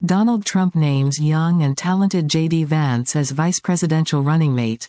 Donald Trump names young and talented J.D. Vance as vice presidential running mate.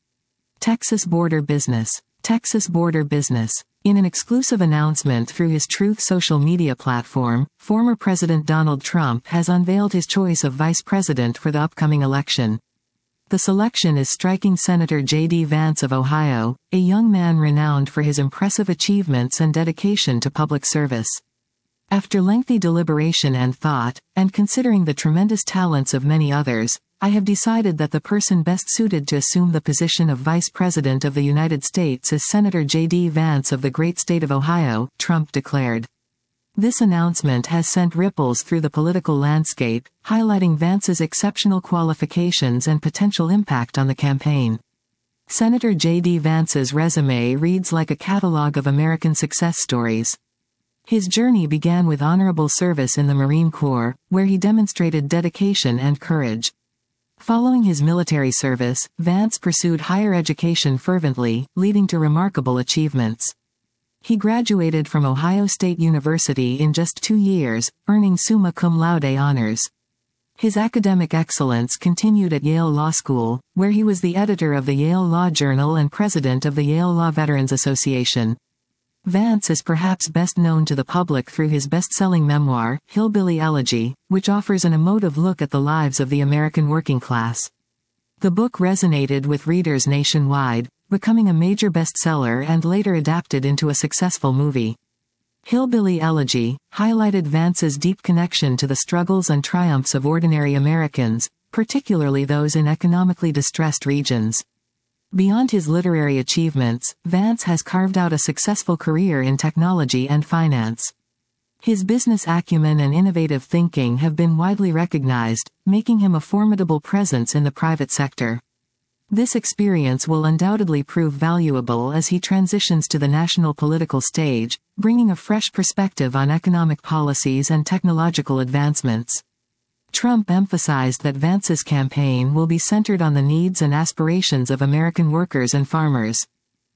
Texas Border Business. Texas Border Business. In an exclusive announcement through his Truth social media platform, former President Donald Trump has unveiled his choice of vice president for the upcoming election. The selection is striking Senator J.D. Vance of Ohio, a young man renowned for his impressive achievements and dedication to public service. After lengthy deliberation and thought, and considering the tremendous talents of many others, I have decided that the person best suited to assume the position of Vice President of the United States is Senator J.D. Vance of the great state of Ohio, Trump declared. This announcement has sent ripples through the political landscape, highlighting Vance's exceptional qualifications and potential impact on the campaign. Senator J.D. Vance's resume reads like a catalog of American success stories. His journey began with honorable service in the Marine Corps, where he demonstrated dedication and courage. Following his military service, Vance pursued higher education fervently, leading to remarkable achievements. He graduated from Ohio State University in just 2 years, earning summa cum laude honors. His academic excellence continued at Yale Law School, where he was the editor of the Yale Law Journal and president of the Yale Law Veterans Association. Vance is perhaps best known to the public through his best-selling memoir, Hillbilly Elegy, which offers an emotive look at the lives of the American working class. The book resonated with readers nationwide, becoming a major bestseller and later adapted into a successful movie. Hillbilly Elegy highlighted Vance's deep connection to the struggles and triumphs of ordinary Americans, particularly those in economically distressed regions. Beyond his literary achievements, Vance has carved out a successful career in technology and finance. His business acumen and innovative thinking have been widely recognized, making him a formidable presence in the private sector. This experience will undoubtedly prove valuable as he transitions to the national political stage, bringing a fresh perspective on economic policies and technological advancements. Trump emphasized that Vance's campaign will be centered on the needs and aspirations of American workers and farmers.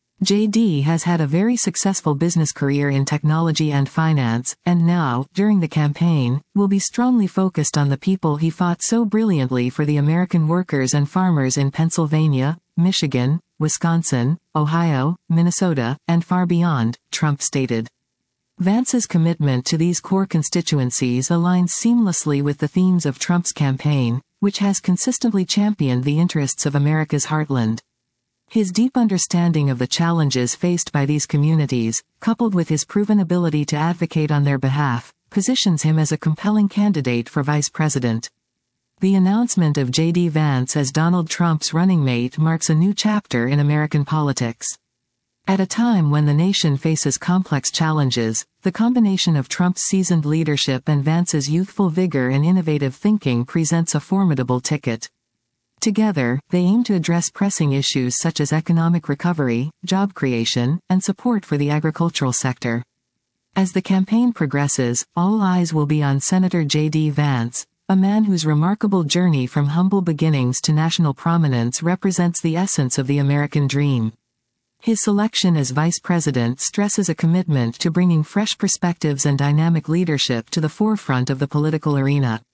J.D. has had a very successful business career in technology and finance, and now, during the campaign, will be strongly focused on the people he fought so brilliantly for, the American workers and farmers in Pennsylvania, Michigan, Wisconsin, Ohio, Minnesota, and far beyond, Trump stated. Vance's commitment to these core constituencies aligns seamlessly with the themes of Trump's campaign, which has consistently championed the interests of America's heartland. His deep understanding of the challenges faced by these communities, coupled with his proven ability to advocate on their behalf, positions him as a compelling candidate for vice president. The announcement of J.D. Vance as Donald Trump's running mate marks a new chapter in American politics. At a time when the nation faces complex challenges, the combination of Trump's seasoned leadership and Vance's youthful vigor and innovative thinking presents a formidable ticket. Together, they aim to address pressing issues such as economic recovery, job creation, and support for the agricultural sector. As the campaign progresses, all eyes will be on Senator J.D. Vance, a man whose remarkable journey from humble beginnings to national prominence represents the essence of the American dream. His selection as vice president stresses a commitment to bringing fresh perspectives and dynamic leadership to the forefront of the political arena.